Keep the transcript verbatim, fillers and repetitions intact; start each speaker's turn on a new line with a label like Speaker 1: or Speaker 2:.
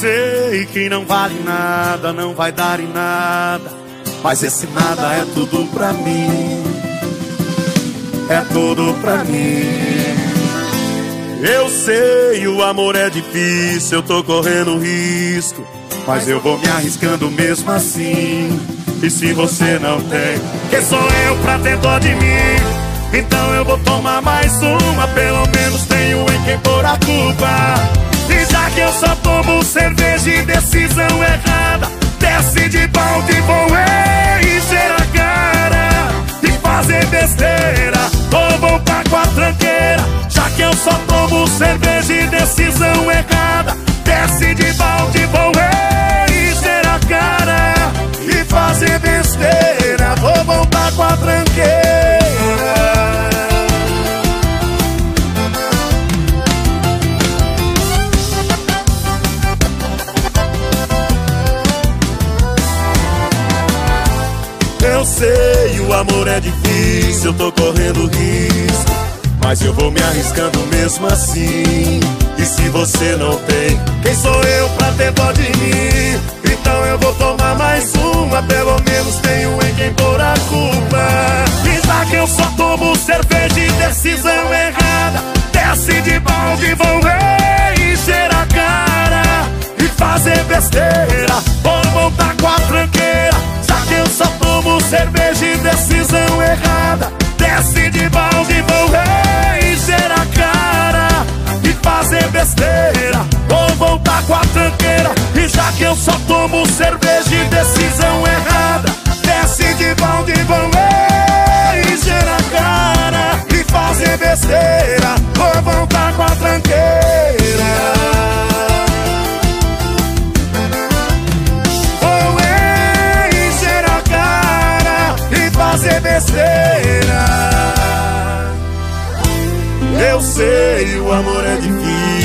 Speaker 1: sei que não vale nada, não vai dar em nada, mas esse nada é tudo pra mim, é tudo pra mim. Eu sei, o amor é difícil, eu tô correndo risco, mas eu vou me arriscando mesmo assim. E se você não tem, quem sou eu pra ter dó de mim? Então eu vou tomar mais uma, pelo menos tenho em quem pôr a culpa. E já que eu só tomo cerveja e decisão errada, desce de balde, vou encher a cara e fazer besteira, ou voltar com a tranqueira. Já que eu só tomo cerveja e decisão errada, desce de balde, vou encher a cara e fazer besteira, vou voltar com a tranqueira. Eu sei, o amor é difícil, eu tô correndo risco, mas eu vou me arriscando mesmo assim. E se você não tem, quem sou eu pra ter dó de mim? Então eu vou tomar mais uma, pelo menos tenho em quem pôr a culpa. E já que eu só tomo cerveja e decisão errada, desce de balde, vou encher a cara e fazer besteira, vou voltar com a tranqueira. Já que eu só tomo cerveja e decisão errada, desce de balde, vou encher a cara e fazer besteira, vou voltar com a tranqueira. E já que eu só tomo cerveja e decisão errada, desce de balde, vou encher a cara e fazer besteira, vou voltar com a tranqueira. Vou encher a cara e fazer besteira. Eu sei, o amor é difícil,